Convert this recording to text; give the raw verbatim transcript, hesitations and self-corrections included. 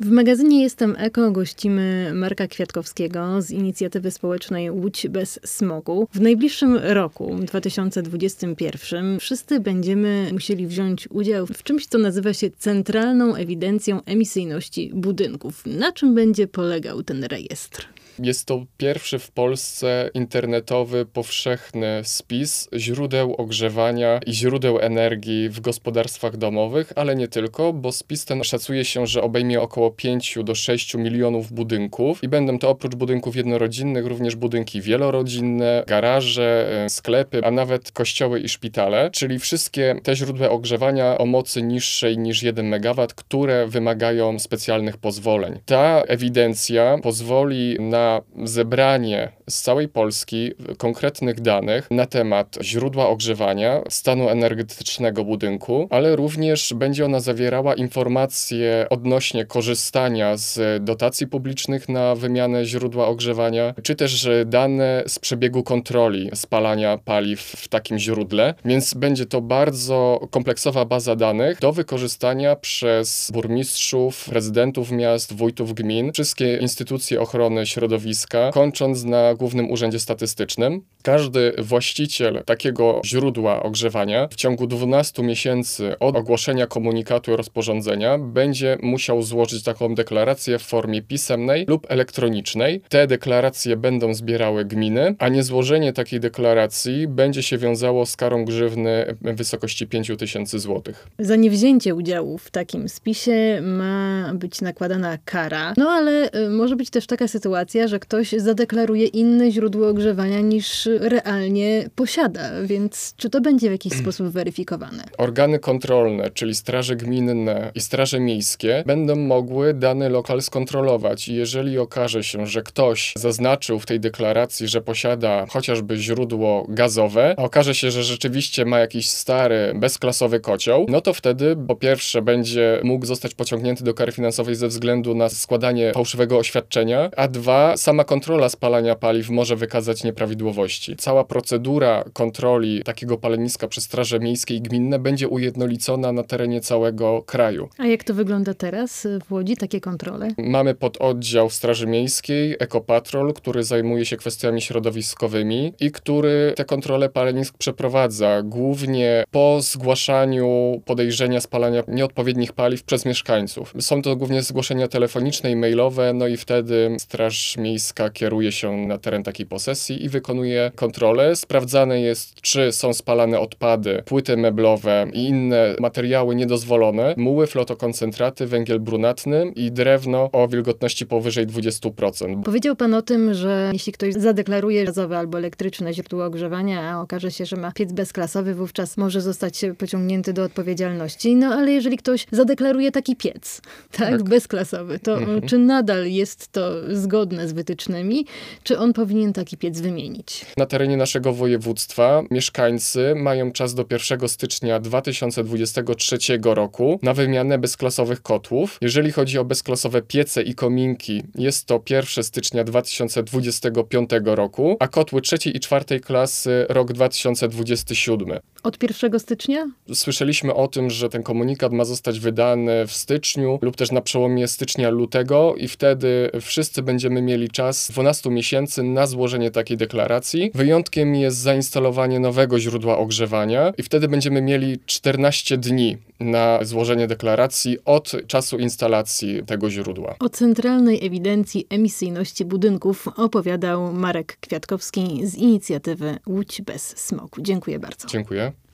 W magazynie Jestem Eko gościmy Marka Kwiatkowskiego z inicjatywy społecznej Łódź bez smogu. W najbliższym roku, dwa tysiące dwudziestym pierwszym, wszyscy będziemy musieli wziąć udział w czymś, co nazywa się Centralną Ewidencją Emisyjności Budynków. Na czym będzie polegał ten rejestr? Jest to pierwszy w Polsce internetowy, powszechny spis źródeł ogrzewania i źródeł energii w gospodarstwach domowych, ale nie tylko, bo spis ten szacuje się, że obejmie około pięć do sześciu milionów budynków i będą to oprócz budynków jednorodzinnych również budynki wielorodzinne, garaże, sklepy, a nawet kościoły i szpitale, czyli wszystkie te źródła ogrzewania o mocy niższej niż jeden megawat, które wymagają specjalnych pozwoleń. Ta ewidencja pozwoli na zebranie z całej Polski konkretnych danych na temat źródła ogrzewania, stanu energetycznego budynku, ale również będzie ona zawierała informacje odnośnie korzystania z dotacji publicznych na wymianę źródła ogrzewania, czy też dane z przebiegu kontroli spalania paliw w takim źródle, więc będzie to bardzo kompleksowa baza danych do wykorzystania przez burmistrzów, prezydentów miast, wójtów gmin, wszystkie instytucje ochrony środowiska, kończąc na Głównym Urzędzie Statystycznym. Każdy właściciel takiego źródła ogrzewania w ciągu dwunastu miesięcy od ogłoszenia komunikatu i rozporządzenia będzie musiał złożyć taką deklarację w formie pisemnej lub elektronicznej. Te deklaracje będą zbierały gminy, a niezłożenie takiej deklaracji będzie się wiązało z karą grzywny w wysokości pięć tysięcy złotych. Za niewzięcie udziału w takim spisie ma być nakładana kara. No ale może być też taka sytuacja, że ktoś zadeklaruje inne źródło ogrzewania niż realnie posiada, więc czy to będzie w jakiś sposób weryfikowane? Organy kontrolne, czyli straże gminne i straże miejskie, będą mogły dany lokal skontrolować i jeżeli okaże się, że ktoś zaznaczył w tej deklaracji, że posiada chociażby źródło gazowe, a okaże się, że rzeczywiście ma jakiś stary, bezklasowy kocioł, no to wtedy po pierwsze będzie mógł zostać pociągnięty do kary finansowej ze względu na składanie fałszywego oświadczenia, a dwa, sama kontrola spalania paliw może wykazać nieprawidłowości. Cała procedura kontroli takiego paleniska przez straże miejskie i gminne będzie ujednolicona na terenie całego kraju. A jak to wygląda teraz w Łodzi, takie kontrole? Mamy pododdział Straży Miejskiej, Ekopatrol, który zajmuje się kwestiami środowiskowymi i który te kontrole palenisk przeprowadza, głównie po zgłaszaniu podejrzenia spalania nieodpowiednich paliw przez mieszkańców. Są to głównie zgłoszenia telefoniczne i mailowe, no i wtedy Straż Miejska kieruje się na teren takiej posesji i wykonuje kontrolę. Sprawdzane jest, czy są spalane odpady, płyty meblowe i inne materiały niedozwolone, muły, flotokoncentraty, węgiel brunatny i drewno o wilgotności powyżej dwadzieścia procent. Powiedział pan o tym, że jeśli ktoś zadeklaruje gazowe albo elektryczne źródło ogrzewania, a okaże się, że ma piec bezklasowy, wówczas może zostać pociągnięty do odpowiedzialności. No ale jeżeli ktoś zadeklaruje taki piec, tak, tak. bezklasowy, to mhm. czy nadal jest to zgodne z wytycznymi, czy on powinien taki piec wymienić? Na terenie naszego województwa mieszkańcy mają czas do pierwszego stycznia dwa tysiące dwudziestego trzeciego roku na wymianę bezklasowych kotłów. Jeżeli chodzi o bezklasowe piece i kominki, jest to pierwszego stycznia dwa tysiące dwudziestego piątego roku, a kotły trzeciej i czwartej klasy rok dwa tysiące dwudziesty siódmy. Od pierwszego stycznia? Słyszeliśmy o tym, że ten komunikat ma zostać wydany w styczniu lub też na przełomie stycznia-lutego i wtedy wszyscy będziemy mieli czas dwunastu miesięcy na złożenie takiej deklaracji. Wyjątkiem jest zainstalowanie nowego źródła ogrzewania i wtedy będziemy mieli czternaście dni na złożenie deklaracji od czasu instalacji tego źródła. O Centralnej Ewidencji Emisyjności Budynków opowiadał Marek Kwiatkowski z inicjatywy Łódź bez smogu. Dziękuję bardzo. Dziękuję.